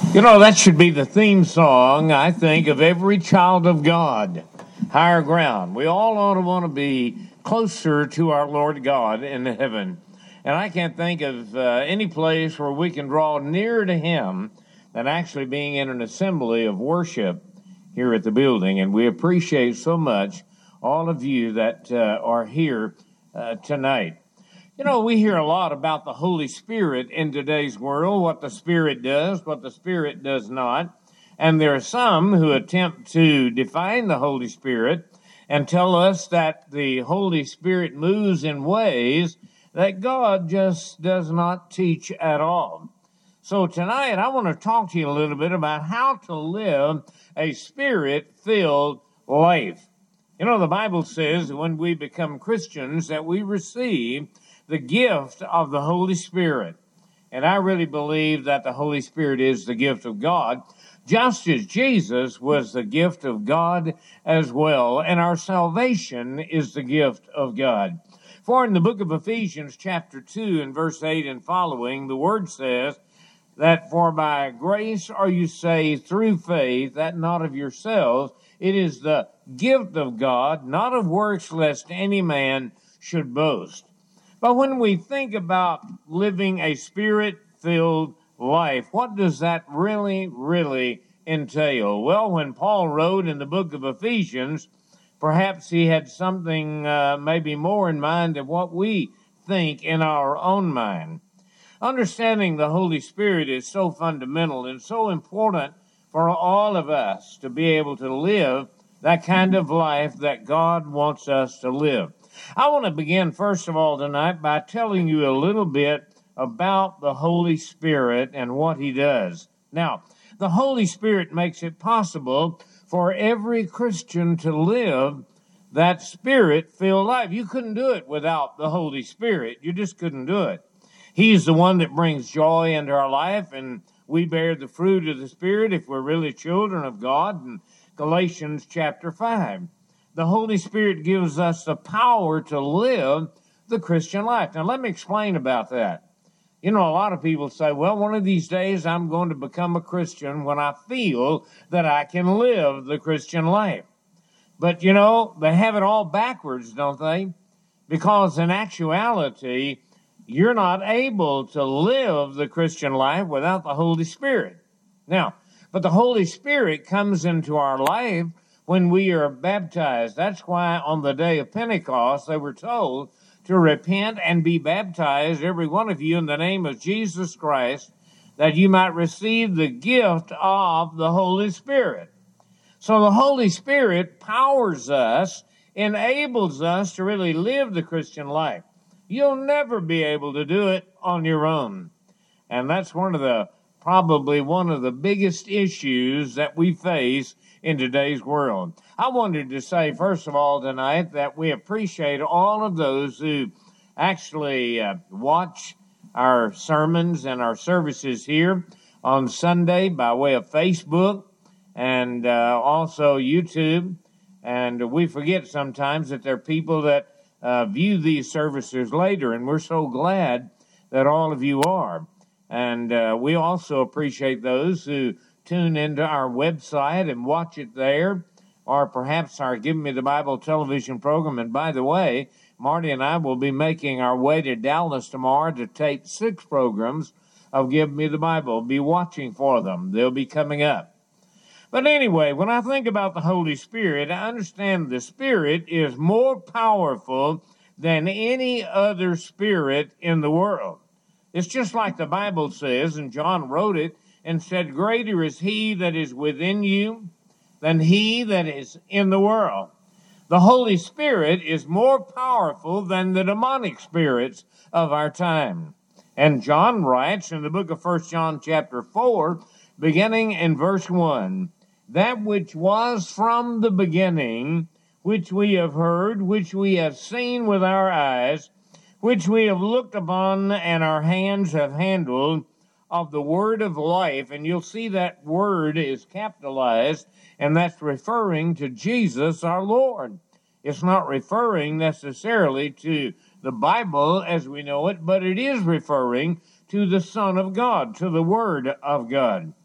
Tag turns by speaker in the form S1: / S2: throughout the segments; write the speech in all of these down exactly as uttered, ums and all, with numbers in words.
S1: You know, that should be the theme song, I think, of every child of God. Higher ground. We all ought to want to be closer to our Lord God in heaven. And I can't think of uh, any place where we can draw nearer to Him than actually being in an assembly of worship here at the building. And we appreciate so much all of you that uh, are here uh, tonight. You know, we hear a lot about the Holy Spirit in today's world, what the Spirit does, what the Spirit does not. And there are some who attempt to define the Holy Spirit and tell us that the Holy Spirit moves in ways that God just does not teach at all. So tonight I want to talk to you a little bit about how to live a Spirit-filled life. You know, the Bible says that when we become Christians that we receive the gift of the Holy Spirit. And I really believe that the Holy Spirit is the gift of God, just as Jesus was the gift of God as well. And our salvation is the gift of God. For in the book of Ephesians chapter two and verse eight and following, the word says that for by grace are you saved through faith, that not of yourselves. It is the gift of God, not of works, lest any man should boast. But when we think about living a Spirit-filled life, what does that really, really entail? Well, when Paul wrote in the book of Ephesians, perhaps he had something uh, maybe more in mind than what we think in our own mind. Understanding the Holy Spirit is so fundamental and so important for all of us to be able to live that kind of life that God wants us to live. I want to begin, first of all, tonight by telling you a little bit about the Holy Spirit and what He does. Now, the Holy Spirit makes it possible for every Christian to live that Spirit-filled life. You couldn't do it without the Holy Spirit. You just couldn't do it. He's the one that brings joy into our life, and we bear the fruit of the Spirit if we're really children of God in Galatians chapter five. The Holy Spirit gives us the power to live the Christian life. Now, let me explain about that. You know, a lot of people say, well, one of these days I'm going to become a Christian when I feel that I can live the Christian life. But, you know, they have it all backwards, don't they? Because in actuality, you're not able to live the Christian life without the Holy Spirit. Now, but the Holy Spirit comes into our life when we are baptized. That's why on the day of Pentecost, they were told to repent and be baptized, every one of you, in the name of Jesus Christ, that you might receive the gift of the Holy Spirit. So the Holy Spirit powers us, enables us to really live the Christian life. You'll never be able to do it on your own. And that's one of the, probably one of the biggest issues that we face in today's world. I wanted to say, first of all, tonight that we appreciate all of those who actually uh, watch our sermons and our services here on Sunday by way of Facebook and uh, also YouTube. And we forget sometimes that there are people that uh, view these services later, and we're so glad that all of you are. And uh, we also appreciate those who tune into our website and watch it there, or perhaps our Give Me the Bible television program. And by the way, Marty and I will be making our way to Dallas tomorrow to tape six programs of Give Me the Bible. Be watching for them. They'll be coming up. But anyway, when I think about the Holy Spirit, I understand the Spirit is more powerful than any other spirit in the world. It's just like the Bible says, and John wrote it, and said, greater is He that is within you than he that is in the world. The Holy Spirit is more powerful than the demonic spirits of our time. And John writes in the book of First John chapter four, beginning in verse one, that which was from the beginning, which we have heard, which we have seen with our eyes, which we have looked upon and our hands have handled, of the word of life. And you'll see that word is capitalized, and that's referring to Jesus our Lord. It's not referring necessarily to the Bible as we know it, but it is referring to the Son of God, to the Word of God.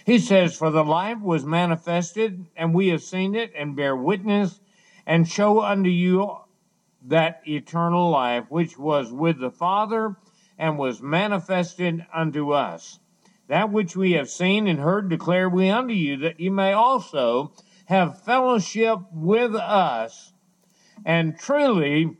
S1: He says, for the life was manifested, and we have seen it, and bear witness, and show unto you that eternal life, which was with the Father, and was manifested unto us. That which we have seen and heard declare we unto you, that you may also have fellowship with us. And truly,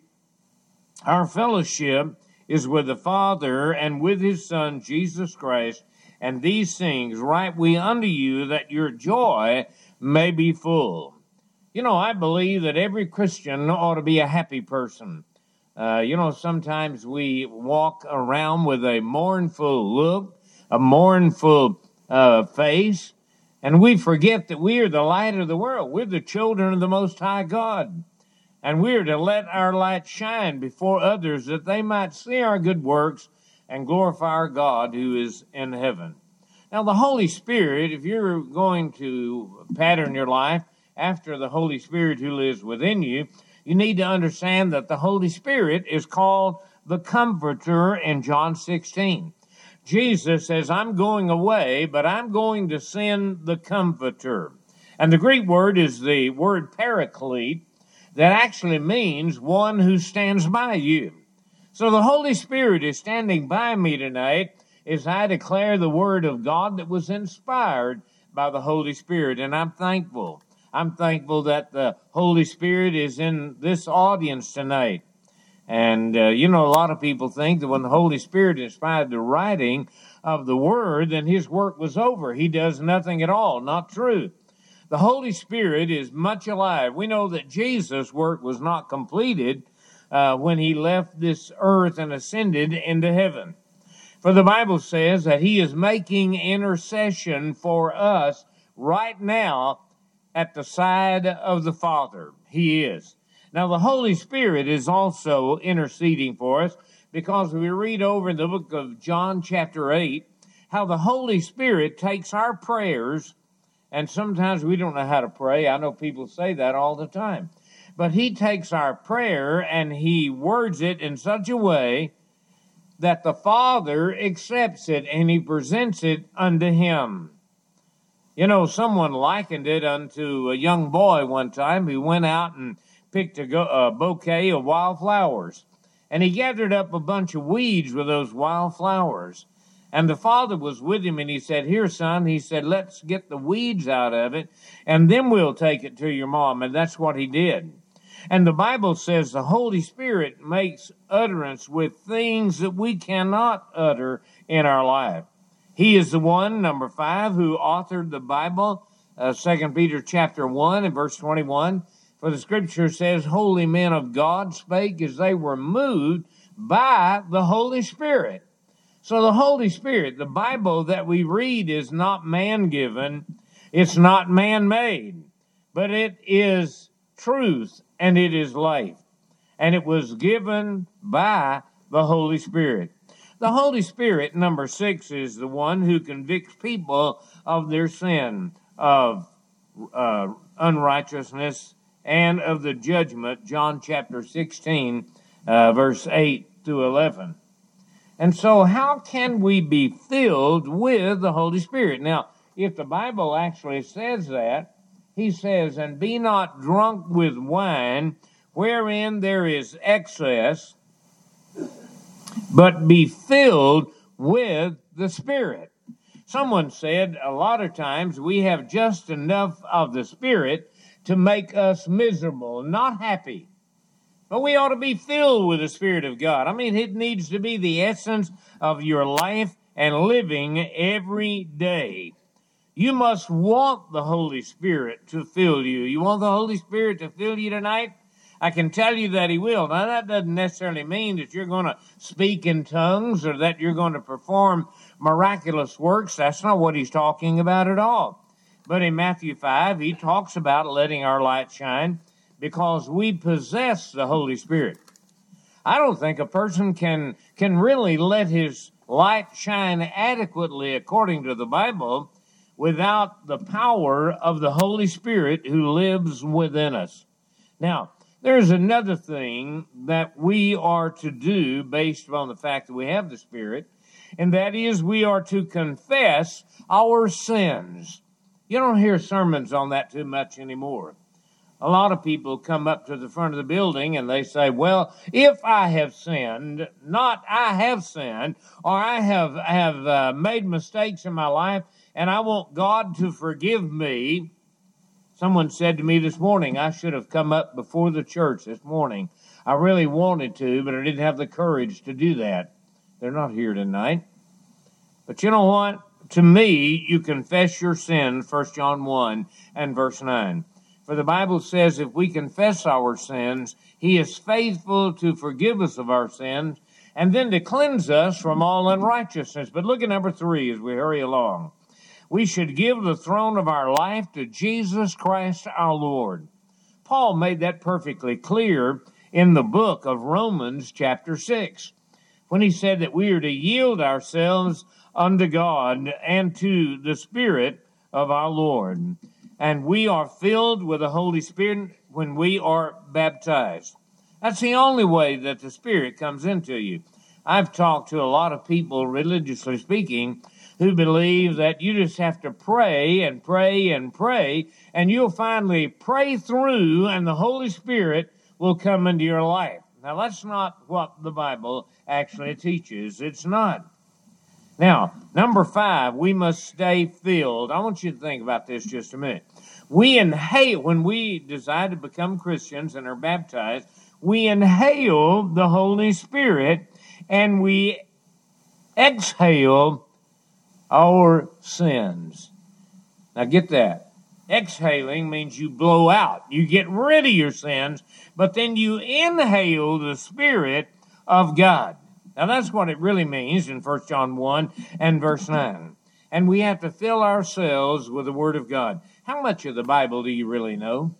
S1: our fellowship is with the Father and with his Son, Jesus Christ. And these things write we unto you, that your joy may be full. You know, I believe that every Christian ought to be a happy person. Uh, you know, sometimes we walk around with a mournful look, a mournful uh, face, and we forget that we are the light of the world. We're the children of the Most High God. And we are to let our light shine before others, that they might see our good works and glorify our God who is in heaven. Now, the Holy Spirit, if you're going to pattern your life after the Holy Spirit who lives within you, you need to understand that the Holy Spirit is called the Comforter in John sixteen. Jesus says, I'm going away, but I'm going to send the Comforter. And the Greek word is the word paraclete, that actually means one who stands by you. So the Holy Spirit is standing by me tonight as I declare the Word of God that was inspired by the Holy Spirit. And I'm thankful. I'm thankful that the Holy Spirit is in this audience tonight. And, uh, you know, a lot of people think that when the Holy Spirit inspired the writing of the Word, then his work was over. He does nothing at all. Not true. The Holy Spirit is much alive. We know that Jesus' work was not completed uh, when he left this earth and ascended into heaven. For the Bible says that he is making intercession for us right now at the side of the Father. He is. Now, the Holy Spirit is also interceding for us, because we read over in the book of John chapter eight how the Holy Spirit takes our prayers. And sometimes we don't know how to pray. I know people say that all the time. But he takes our prayer and he words it in such a way that the Father accepts it and he presents it unto him. You know, someone likened it unto a young boy one time who went out and picked a, go- a bouquet of wildflowers. And he gathered up a bunch of weeds with those wildflowers. And the father was with him, and he said, here, son, he said, let's get the weeds out of it, and then we'll take it to your mom. And that's what he did. And the Bible says the Holy Spirit makes utterance with things that we cannot utter in our life. He is the one, number five, who authored the Bible, uh, Second Peter chapter one and verse twenty-one. For the scripture says, holy men of God spake as they were moved by the Holy Spirit. So the Holy Spirit, the Bible that we read, is not man-given, it's not man-made, but it is truth and it is life. And it was given by the Holy Spirit. The Holy Spirit, number six, is the one who convicts people of their sin, of uh, unrighteousness, and of the judgment, John chapter sixteen, uh, verse eight through eleven. And so how can we be filled with the Holy Spirit? Now, if the Bible actually says that, he says, and be not drunk with wine, wherein there is excess, but be filled with the Spirit. Someone said a lot of times we have just enough of the Spirit to make us miserable, not happy. But we ought to be filled with the Spirit of God. I mean, it needs to be the essence of your life and living every day. You must want the Holy Spirit to fill you. You want the Holy Spirit to fill you tonight? I can tell you that he will. Now, that doesn't necessarily mean that you're going to speak in tongues or that you're going to perform miraculous works. That's not what he's talking about at all. But in Matthew five, he talks about letting our light shine, because we possess the Holy Spirit. I don't think a person can, can really let his light shine adequately according to the Bible without the power of the Holy Spirit who lives within us. Now, there's another thing that we are to do based on the fact that we have the Spirit, and that is we are to confess our sins. You don't hear sermons on that too much anymore. A lot of people come up to the front of the building and they say, well, if I have sinned, not I have sinned, or I have, have uh, made mistakes in my life, and I want God to forgive me. Someone said to me this morning, I should have come up before the church this morning. I really wanted to, but I didn't have the courage to do that. They're not here tonight. But you know what? To me, you confess your sin, First John one and verse nine. For the Bible says if we confess our sins, he is faithful to forgive us of our sins and then to cleanse us from all unrighteousness. But look at number three as we hurry along. We should give the throne of our life to Jesus Christ our Lord. Paul made that perfectly clear in the book of Romans chapter six when he said that we are to yield ourselves unto God and to the Spirit of our Lord. And we are filled with the Holy Spirit when we are baptized. That's the only way that the Spirit comes into you. I've talked to a lot of people, religiously speaking, who believe that you just have to pray and pray and pray, and you'll finally pray through, and the Holy Spirit will come into your life. Now, that's not what the Bible actually teaches. It's not. Now, number five, we must stay filled. I want you to think about this just a minute. We inhale, when we decide to become Christians and are baptized, we inhale the Holy Spirit and we exhale our sins. Now get that. Exhaling means you blow out. You get rid of your sins, but then you inhale the Spirit of God. Now, that's what it really means in First John one and verse nine. And we have to fill ourselves with the Word of God. How much of the Bible do you really know?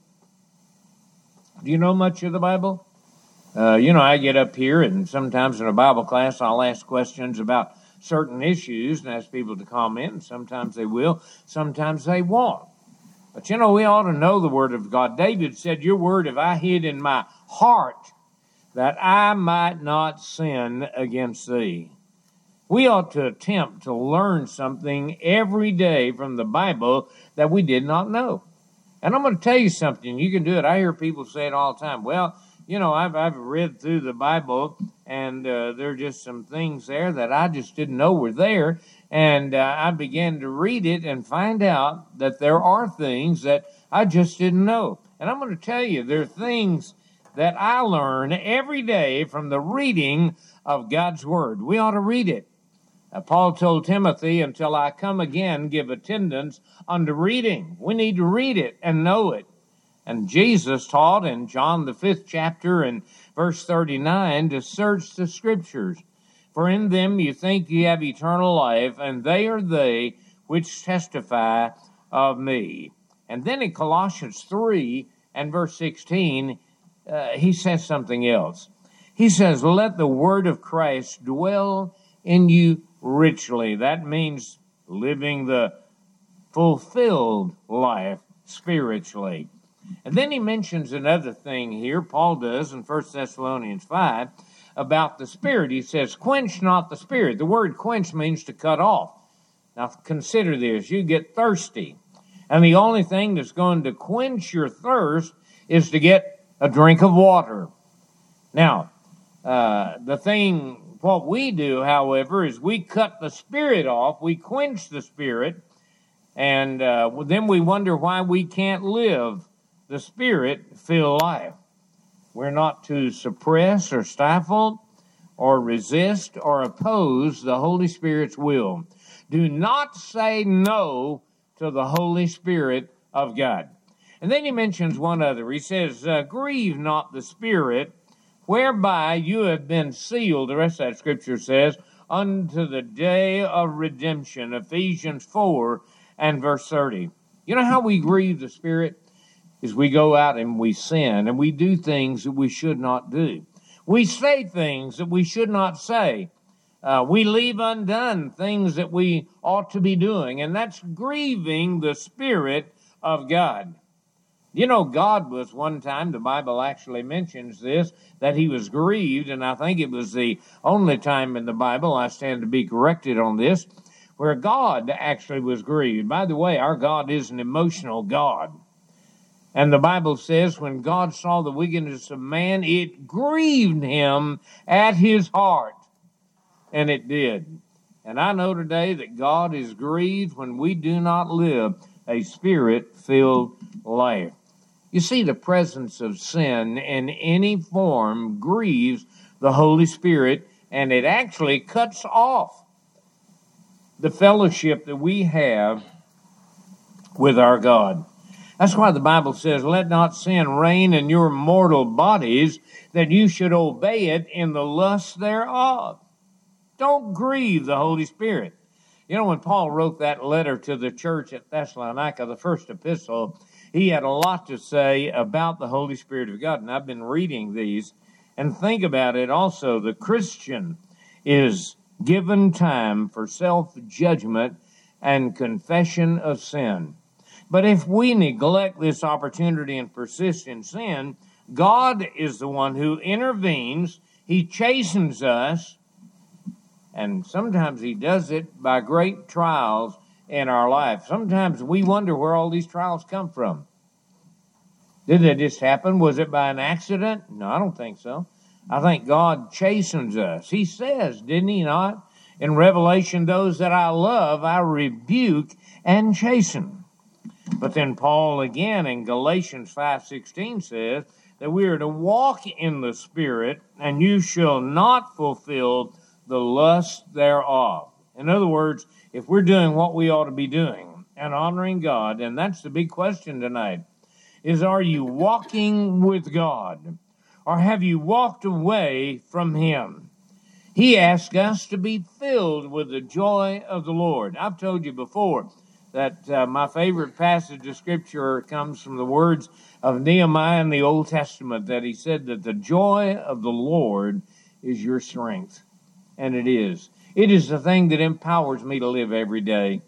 S1: Do you know much of the Bible? Uh, you know, I get up here, and sometimes in a Bible class, I'll ask questions about certain issues and ask people to comment, and sometimes they will, sometimes they won't. But, you know, we ought to know the Word of God. David said, your Word have I hid in my heart, that I might not sin against thee. We ought to attempt to learn something every day from the Bible that we did not know. And I'm going to tell you something. You can do it. I hear people say it all the time. Well, you know, I've, I've read through the Bible, and uh, there are just some things there that I just didn't know were there. And uh, I began to read it and find out that there are things that I just didn't know. And I'm going to tell you, there are things that I learn every day from the reading of God's Word. We ought to read it. Uh, Paul told Timothy, until I come again, give attendance unto reading. We need to read it and know it. And Jesus taught in John the fifth chapter and verse thirty-nine to search the Scriptures. For in them you think you have eternal life, and they are they which testify of me. And then in Colossians three and verse sixteen, Uh, he says something else. He says, let the word of Christ dwell in you richly. That means living the fulfilled life spiritually. And then he mentions another thing here, Paul does in First Thessalonians five, about the Spirit. He says, quench not the Spirit. The word quench means to cut off. Now consider this. You get thirsty. And the only thing that's going to quench your thirst is to get a drink of water. Now, uh, the thing, what we do, however, is we cut the Spirit off, we quench the Spirit, and uh, then we wonder why we can't live the Spirit-filled life. We're not to suppress or stifle or resist or oppose the Holy Spirit's will. Do not say no to the Holy Spirit of God. And then he mentions one other. He says, uh, grieve not the Spirit, whereby you have been sealed, the rest of that scripture says, unto the day of redemption, Ephesians four and verse thirty. You know how we grieve the Spirit? Is we go out and we sin, and we do things that we should not do. We say things that we should not say. Uh, we leave undone things that we ought to be doing, and that's grieving the Spirit of God. You know, God was one time, the Bible actually mentions this, that he was grieved, and I think it was the only time in the Bible, I stand to be corrected on this, where God actually was grieved. By the way, our God is an emotional God. And the Bible says when God saw the wickedness of man, it grieved him at his heart. And it did. And I know today that God is grieved when we do not live a spirit-filled life. You see, the presence of sin in any form grieves the Holy Spirit, and it actually cuts off the fellowship that we have with our God. That's why the Bible says, let not sin reign in your mortal bodies, that you should obey it in the lust thereof. Don't grieve the Holy Spirit. You know, when Paul wrote that letter to the church at Thessalonica, the first epistle, he had a lot to say about the Holy Spirit of God. And I've been reading these. And think about it also. The Christian is given time for self-judgment and confession of sin. But if we neglect this opportunity and persist in sin, God is the one who intervenes. He chastens us. And sometimes he does it by great trials in our life. Sometimes we wonder where all these trials come from. Did they just happen? Was it by an accident? No, I don't think so. I think God chastens us. He says, didn't he not? In Revelation, those that I love, I rebuke and chasten. But then Paul again in Galatians five sixteen says that we are to walk in the Spirit, and you shall not fulfill the lust thereof. In other words, if we're doing what we ought to be doing and honoring God, and that's the big question tonight, is are you walking with God, or have you walked away from him? He asks us to be filled with the joy of the Lord. I've told you before that uh, my favorite passage of Scripture comes from the words of Nehemiah in the Old Testament, that he said that the joy of the Lord is your strength. And it is. It is the thing that empowers me to live every day.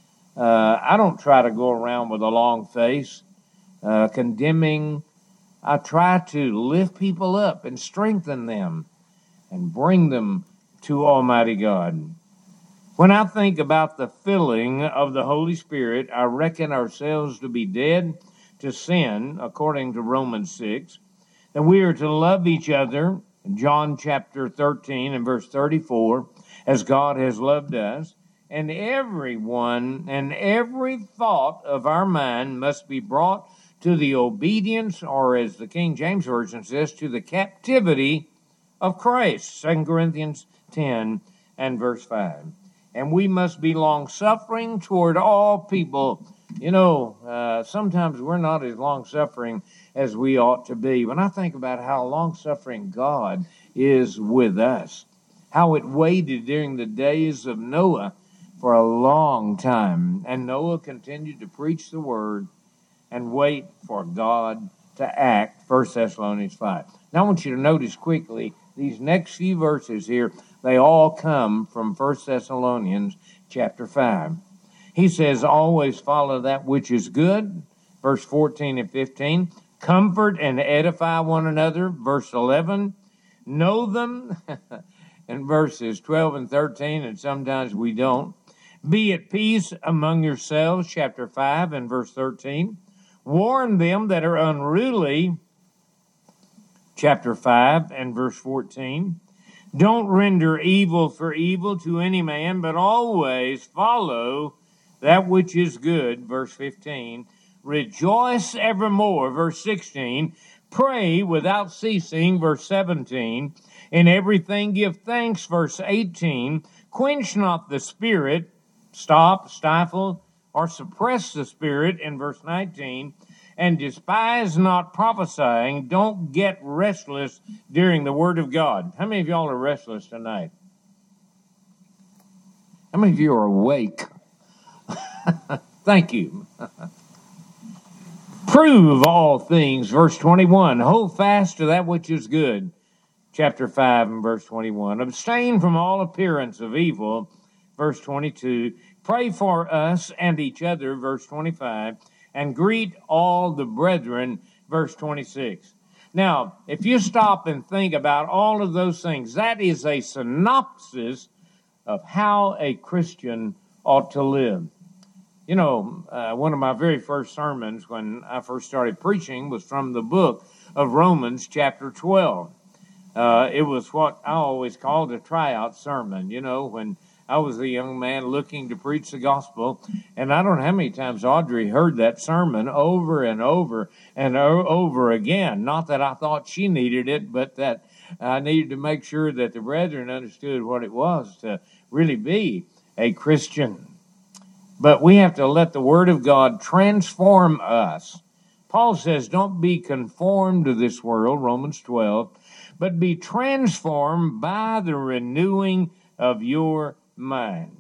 S1: Uh, I don't try to go around with a long face, uh, condemning. I try to lift people up and strengthen them and bring them to Almighty God. When I think about the filling of the Holy Spirit, I reckon ourselves to be dead to sin, according to Romans six, that we are to love each other, John chapter thirteen and verse thirty-four, as God has loved us, and everyone and every thought of our mind must be brought to the obedience, or as the King James Version says, to the captivity of Christ, Second Corinthians ten and verse five. And we must be long-suffering toward all people. You know, uh, sometimes we're not as long-suffering as we ought to be. When I think about how long-suffering God is with us, how it waited during the days of Noah for a long time, and Noah continued to preach the word and wait for God to act, First Thessalonians five. Now I want you to notice quickly these next few verses here. They all come from First Thessalonians chapter five. He says, always follow that which is good, verse fourteen and fifteen. Comfort and edify one another, verse eleven. Know them, in verses twelve and thirteen, and sometimes we don't. Be at peace among yourselves, chapter five and verse thirteen. Warn them that are unruly, chapter five and verse fourteen. Don't render evil for evil to any man, but always follow that which is good, verse fifteen. Rejoice evermore, verse sixteen. Pray without ceasing, verse seventeen. In everything give thanks, verse eighteen. Quench not the spirit, stop, stifle, or suppress the spirit, in verse nineteen. And despise not prophesying. Don't get restless during the word of God. How many of y'all are restless tonight? How many of you are awake? Thank you. Prove all things, verse twenty-one. Hold fast to that which is good, chapter five and verse twenty-one. Abstain from all appearance of evil, verse twenty-two. Pray for us and each other, verse twenty-five. and greet all the brethren, verse twenty-six. Now, if you stop and think about all of those things, that is a synopsis of how a Christian ought to live. You know, uh, one of my very first sermons when I first started preaching was from the book of Romans chapter twelve. Uh, it was what I always called a tryout sermon, you know, when I was a young man looking to preach the gospel. And I don't know how many times Audrey heard that sermon over and over and o- over again. Not that I thought she needed it, but that I needed to make sure that the brethren understood what it was to really be a Christian. But we have to let the Word of God transform us. Paul says, don't be conformed to this world, Romans twelve, but be transformed by the renewing of your mind.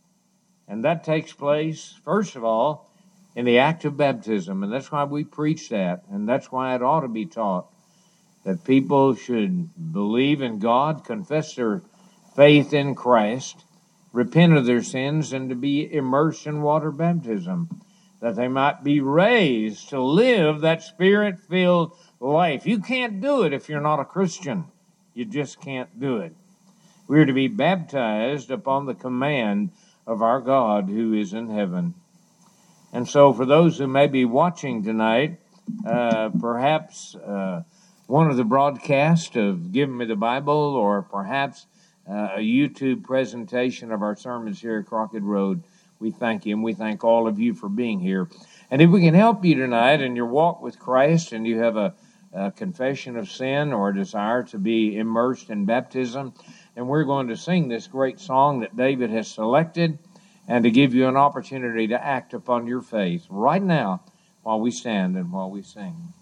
S1: And that takes place, first of all, in the act of baptism. And that's why we preach that. And that's why it ought to be taught that people should believe in God, confess their faith in Christ, repent of their sins, and to be immersed in water baptism, that they might be raised to live that Spirit-filled life. You can't do it if you're not a Christian. You just can't do it. We are to be baptized upon the command of our God who is in heaven. And so for those who may be watching tonight, uh, perhaps uh, one of the broadcasts of Give Me the Bible, or perhaps uh, a YouTube presentation of our sermons here at Crockett Road, we thank you, and we thank all of you for being here. And if we can help you tonight in your walk with Christ, and you have a, a confession of sin or a desire to be immersed in baptism, and we're going to sing this great song that David has selected, and to give you an opportunity to act upon your faith right now while we stand and while we sing.